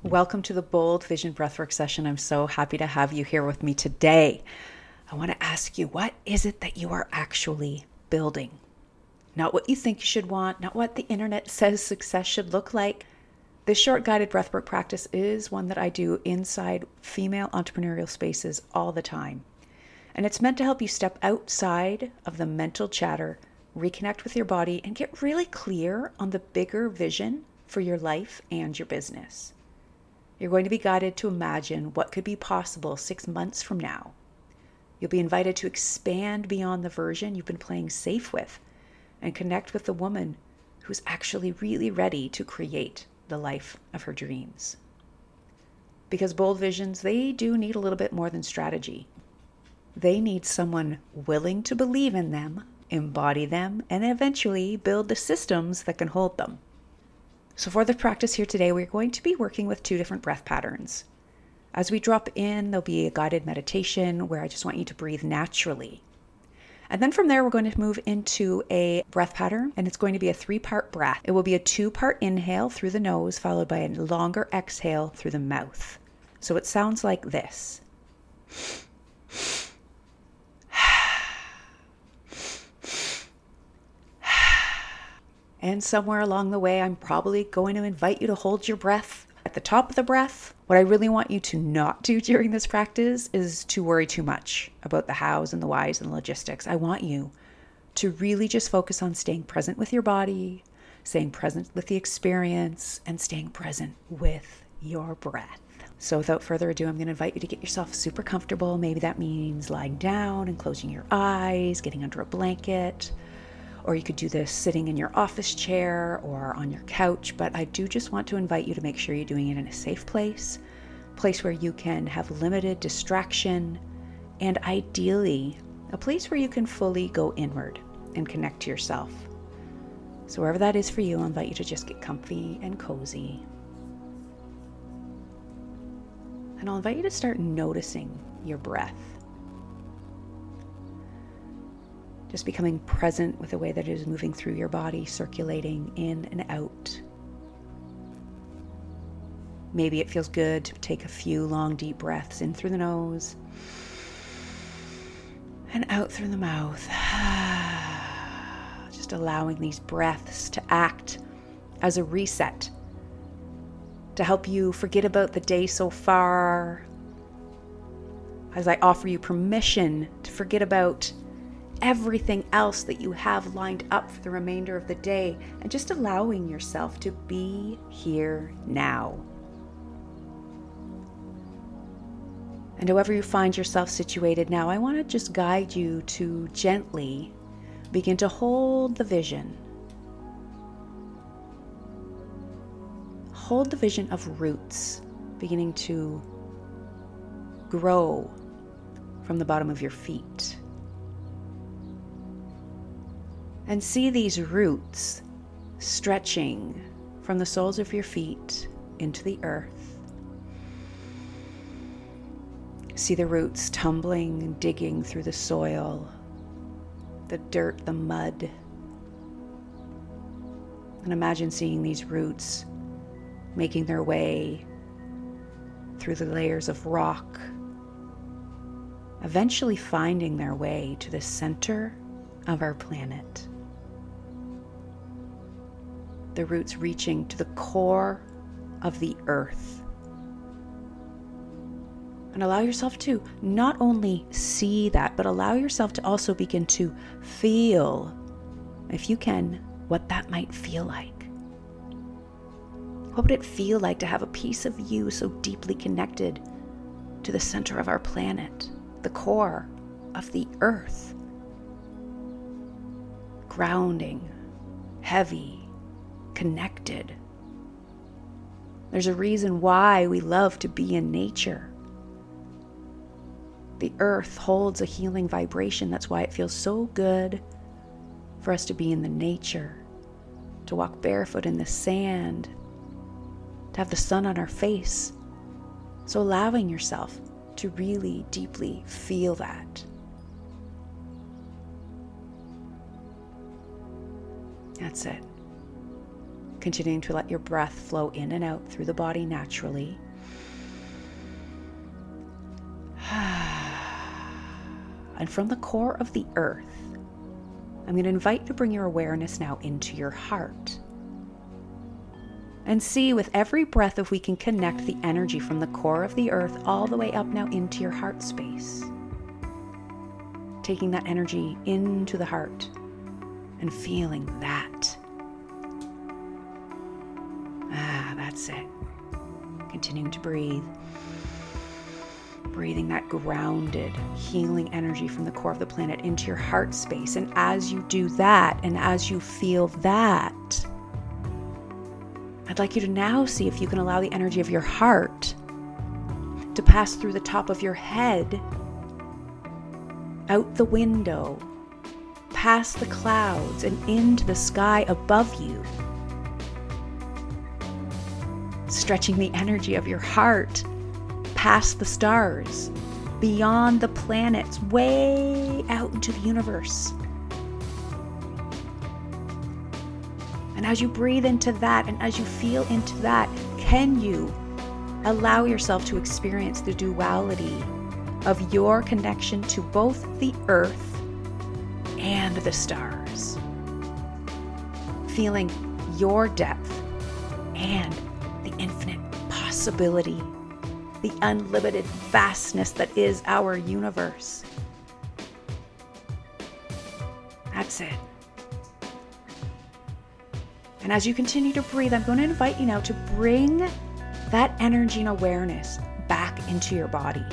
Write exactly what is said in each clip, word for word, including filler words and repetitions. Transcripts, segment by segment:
Welcome to the Bold Vision Breathwork session. I'm so happy to have you here with me today. I want to ask you, what is it that you are actually building? Not what you think you should want, not what the internet says success should look like. This short guided breathwork practice is one that I do inside female entrepreneurial spaces all the time. And it's meant to help you step outside of the mental chatter, reconnect with your body, and get really clear on the bigger vision for your life and your business. You're going to be guided to imagine what could be possible six months from now. You'll be invited to expand beyond the version you've been playing safe with and connect with the woman who's actually really ready to create the life of her dreams. Because bold visions, they do need a little bit more than strategy. They need someone willing to believe in them, embody them, and eventually build the systems that can hold them. So for the practice here today, we're going to be working with two different breath patterns. As we drop in, there'll be a guided meditation where I just want you to breathe naturally. And then from there, we're going to move into a breath pattern, and it's going to be a three-part breath. It will be a two-part inhale through the nose, followed by a longer exhale through the mouth. So it sounds like this. And somewhere along the way, I'm probably going to invite you to hold your breath at the top of the breath. What I really want you to not do during this practice is to worry too much about the hows and the whys and the logistics. I want you to really just focus on staying present with your body, staying present with the experience, and staying present with your breath. So without further ado, I'm going to invite you to get yourself super comfortable. Maybe that means lying down and closing your eyes, getting under a blanket. Or you could do this sitting in your office chair or on your couch, but I do just want to invite you to make sure you're doing it in a safe place, place where you can have limited distraction, and ideally, a place where you can fully go inward and connect to yourself. So wherever that is for you, I'll invite you to just get comfy and cozy. And I'll invite you to start noticing your breath. Just becoming present with the way that it is moving through your body, circulating in and out. Maybe it feels good to take a few long, deep breaths in through the nose and out through the mouth. Just allowing these breaths to act as a reset, to help you forget about the day so far, as I offer you permission to forget about everything else that you have lined up for the remainder of the day, and just allowing yourself to be here now. And however you find yourself situated now, I want to just guide you to gently begin to hold the vision. Hold the vision of roots beginning to grow from the bottom of your feet. And see these roots stretching from the soles of your feet into the earth. See the roots tumbling and digging through the soil, the dirt, the mud. And imagine seeing these roots making their way through the layers of rock, eventually finding their way to the center of our planet. The roots reaching to the core of the earth. And allow yourself to not only see that, but allow yourself to also begin to feel, if you can, what that might feel like. What would it feel like to have a piece of you so deeply connected to the center of our planet, the core of the earth? Grounding, heavy, connected. There's a reason why we love to be in nature. The earth holds a healing vibration. That's why it feels so good for us to be in the nature, to walk barefoot in the sand, to have the sun on our face. So allowing yourself to really deeply feel that. That's it. Continuing to let your breath flow in and out through the body naturally. And from the core of the earth, I'm going to invite you to bring your awareness now into your heart. And see with every breath if we can connect the energy from the core of the earth all the way up now into your heart space. Taking that energy into the heart and feeling that. Ah, that's it. Continuing to breathe. Breathing that grounded, healing energy from the core of the planet into your heart space. And as you do that, and as you feel that, I'd like you to now see if you can allow the energy of your heart to pass through the top of your head, out the window, past the clouds, and into the sky above you. Stretching the energy of your heart past the stars, beyond the planets, way out into the universe. And as you breathe into that, and as you feel into that, can you allow yourself to experience the duality of your connection to both the earth and the stars? Feeling your depth and the infinite possibility, the unlimited vastness that is our universe. That's it. And as you continue to breathe, I'm going to invite you now to bring that energy and awareness back into your body.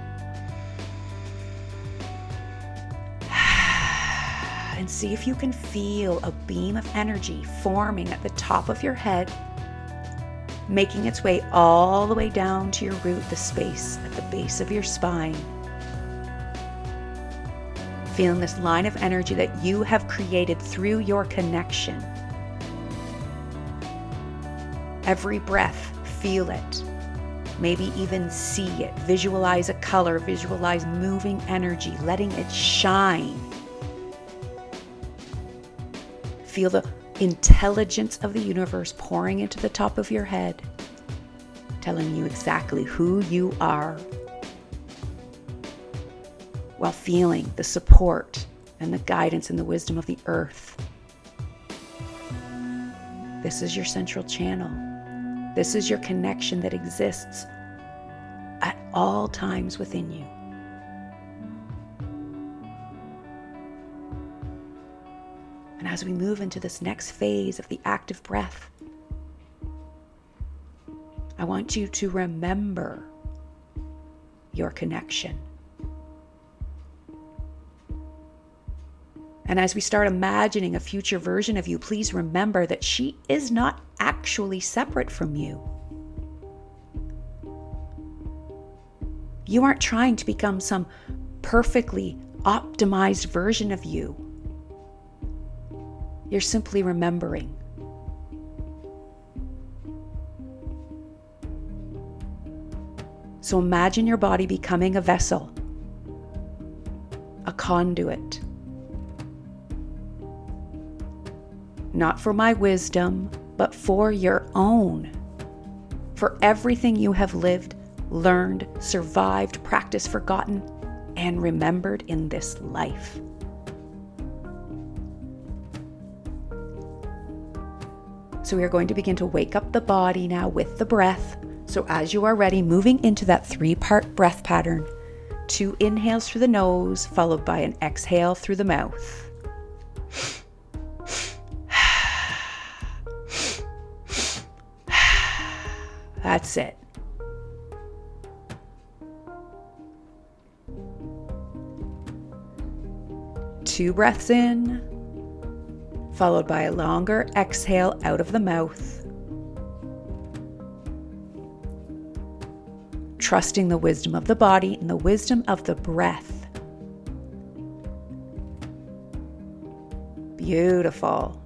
And see if you can feel a beam of energy forming at the top of your head, making its way all the way down to your root, the space at the base of your spine. Feeling this line of energy that you have created through your connection. Every breath, feel it. Maybe even see it. Visualize a color, visualize moving energy, letting it shine. Feel the intelligence of the universe pouring into the top of your head, telling you exactly who you are, while feeling the support and the guidance and the wisdom of the earth. This is your central channel. This is your connection that exists at all times within you. And as we move into this next phase of the active breath, I want you to remember your connection. And as we start imagining a future version of you, please remember that she is not actually separate from you. You aren't trying to become some perfectly optimized version of you. You're simply remembering. So imagine your body becoming a vessel, a conduit. Not for my wisdom, but for your own. For everything you have lived, learned, survived, practiced, forgotten, and remembered in this life. So we are going to begin to wake up the body now with the breath. So as you are ready, moving into that three-part breath pattern. Two inhales through the nose, followed by an exhale through the mouth. That's it. Two breaths in, followed by a longer exhale out of the mouth. Trusting the wisdom of the body and the wisdom of the breath. Beautiful.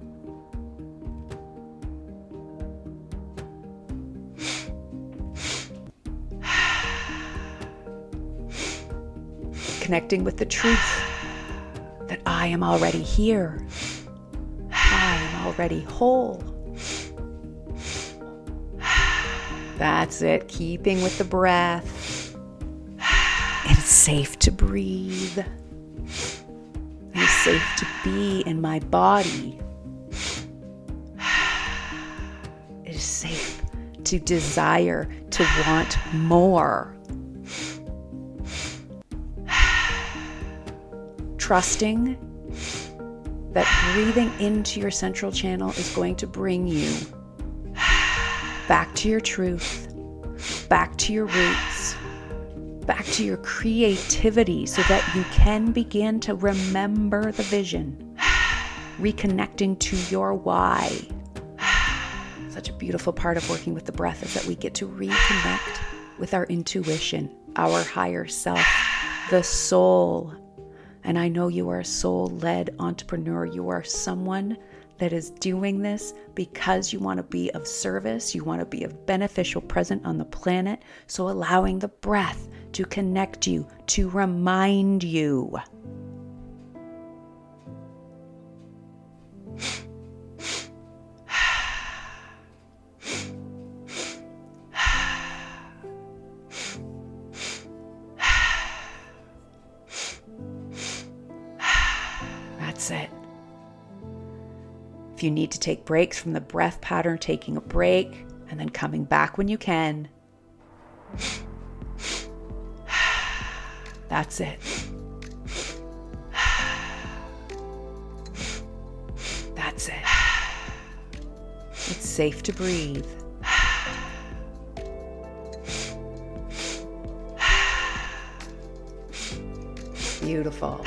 Connecting with the truth that I am already here. I am already whole. That's it. Keeping with the breath. It's safe to breathe. It's safe to be in my body. It is safe to desire, to want more. Trusting that breathing into your central channel is going to bring you back to your truth, back to your roots, back to your creativity so that you can begin to remember the vision, reconnecting to your why. Such a beautiful part of working with the breath is that we get to reconnect with our intuition, our higher self, the soul. And I know you are a soul-led entrepreneur. You are someone that is doing this because you want to be of service. You want to be a beneficial present on the planet. So allowing the breath to connect you, to remind you. That's it. If you need to take breaks from the breath pattern, taking a break and then coming back when you can. That's it. That's it. It's safe to breathe. Beautiful.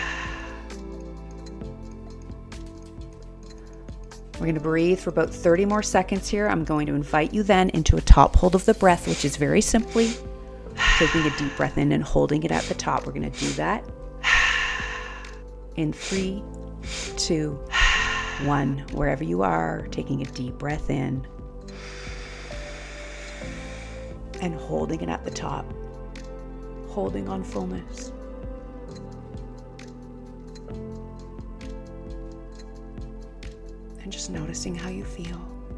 We're going to breathe for about thirty more seconds here. I'm going to invite you then into a top hold of the breath, which is very simply taking a deep breath in and holding it at the top. We're going to do that in three, two, one. Wherever you are, taking a deep breath in and holding it at the top, holding on fullness. And just noticing how you feel.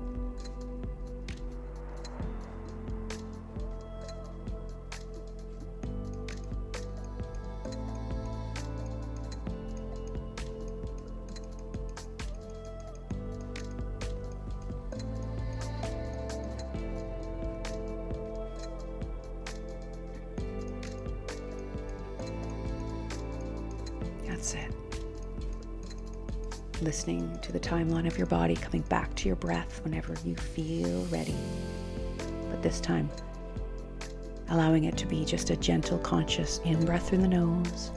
That's it. Listening to the timeline of your body, coming back to your breath whenever you feel ready. But this time, allowing it to be just a gentle, conscious in-breath through the nose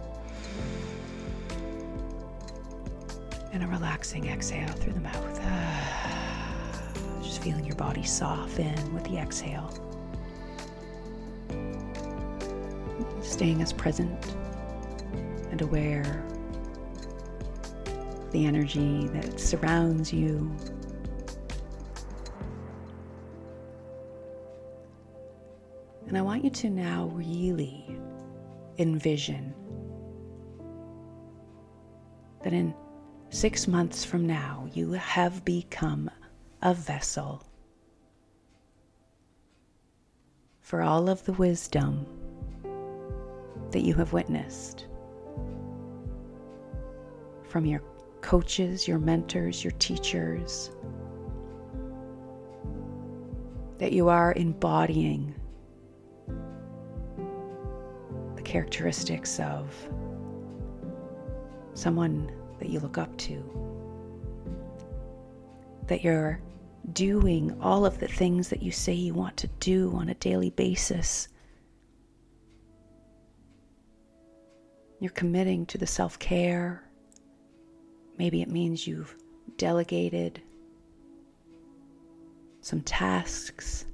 and a relaxing exhale through the mouth. Just feeling your body soften with the exhale. Staying as present and aware the energy that surrounds you. And I want you to now really envision that in six months from now, you have become a vessel for all of the wisdom that you have witnessed from your coaches, your mentors, your teachers, that you are embodying the characteristics of someone that you look up to, that you're doing all of the things that you say you want to do on a daily basis. You're committing to the self-care. Maybe it means you've delegated some tasks.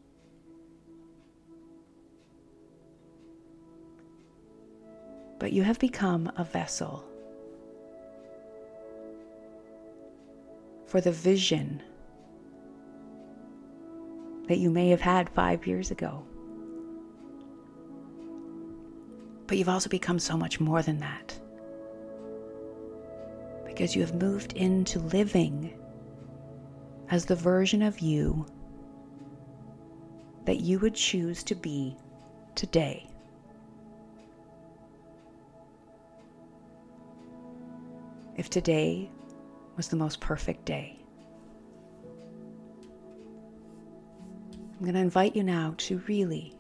But you have become a vessel for the vision that you may have had five years ago. But you've also become so much more than that, because you have moved into living as the version of you that you would choose to be today? If today was the most perfect day, I'm going to invite you now to really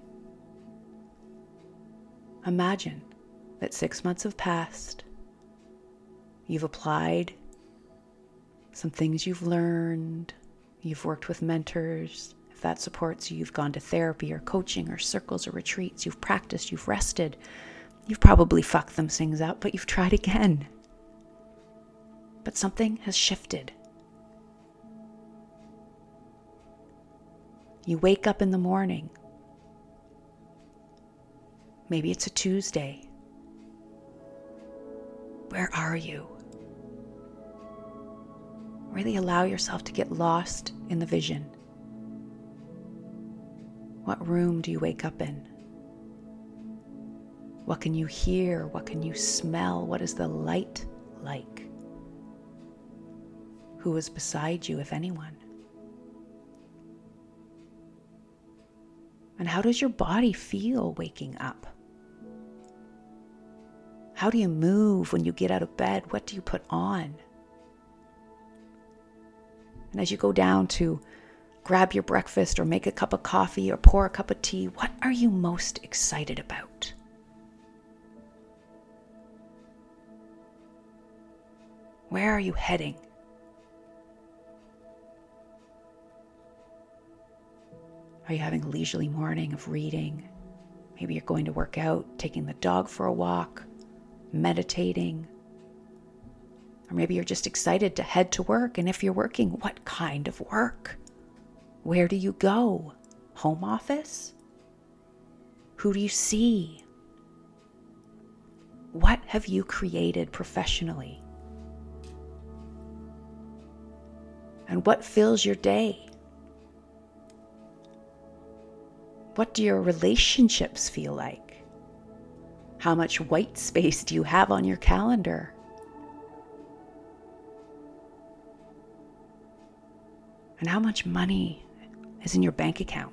imagine that six months have passed. You've applied some things you've learned. You've worked with mentors. If that supports you, you've gone to therapy or coaching or circles or retreats. You've practiced, you've rested. You've probably fucked them things up, but you've tried again. But something has shifted. You wake up in the morning. Maybe it's a Tuesday. Where are you? Really allow yourself to get lost in the vision. What room do you wake up in? What can you hear? What can you smell? What is the light like? Who is beside you, if anyone? And how does your body feel waking up? How do you move when you get out of bed? What do you put on? And as you go down to grab your breakfast or make a cup of coffee or pour a cup of tea, what are you most excited about? Where are you heading? Are you having a leisurely morning of reading? Maybe you're going to work out, taking the dog for a walk, meditating. Or maybe you're just excited to head to work. And if you're working, what kind of work? Where do you go? Home office? Who do you see? What have you created professionally? And what fills your day? What do your relationships feel like? How much white space do you have on your calendar? And how much money is in your bank account?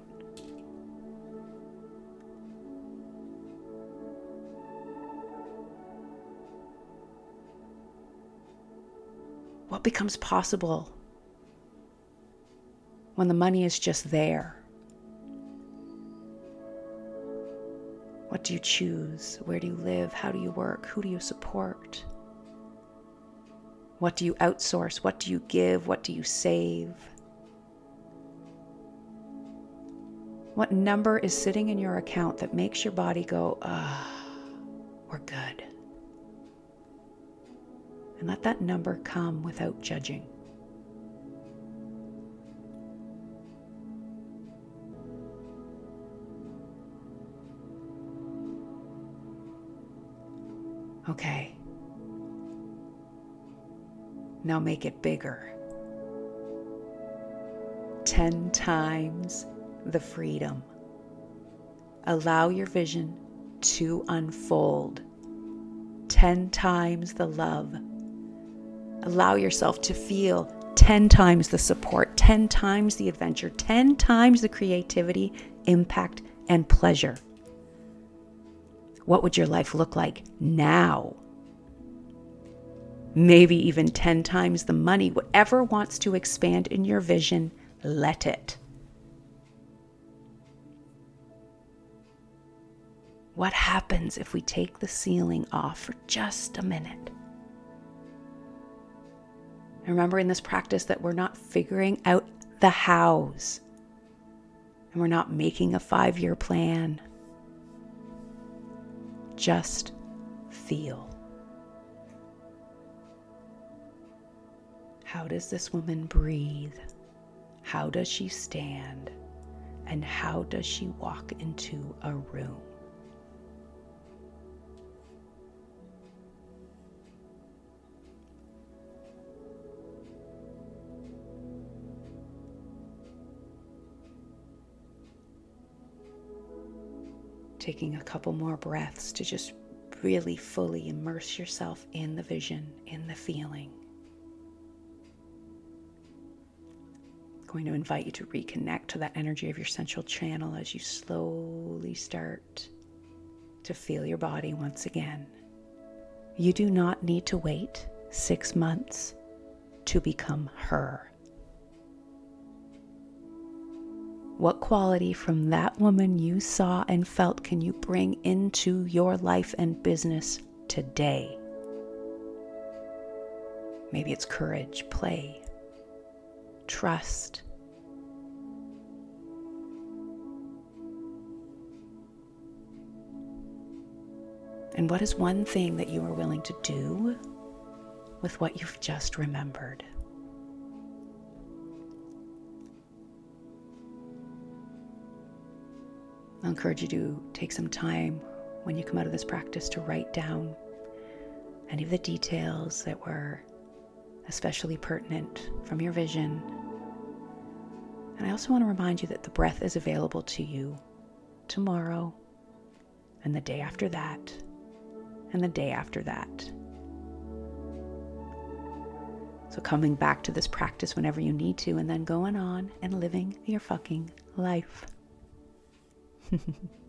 What becomes possible when the money is just there? What do you choose? Where do you live? How do you work? Who do you support? What do you outsource? What do you give? What do you save? What number is sitting in your account that makes your body go, ah, we're good? And let that number come without judging. Okay. Now make it bigger. Ten times the freedom. Allow your vision to unfold. Ten times the love. Allow yourself to feel ten times the support, ten times the adventure, ten times the creativity, impact, and pleasure. What would your life look like now? Maybe even ten times the money. Whatever wants to expand in your vision, let it. What happens if we take the ceiling off for just a minute? And remember in this practice that we're not figuring out the hows. And we're not making a five-year plan. Just feel. How does this woman breathe? How does she stand? And how does she walk into a room? Taking a couple more breaths to just really fully immerse yourself in the vision, in the feeling. going to invite you to reconnect to that energy of your central channel as you slowly start to feel your body once again. You do not need to wait six months to become her. What quality from that woman you saw and felt can you bring into your life and business today? Maybe it's courage, play, trust. And what is one thing that you are willing to do with what you've just remembered? I'll encourage you to take some time when you come out of this practice to write down any of the details that were especially pertinent from your vision. And I also want to remind you that the breath is available to you tomorrow and the day after that and the day after that. So coming back to this practice whenever you need to, and then going on and living your fucking life.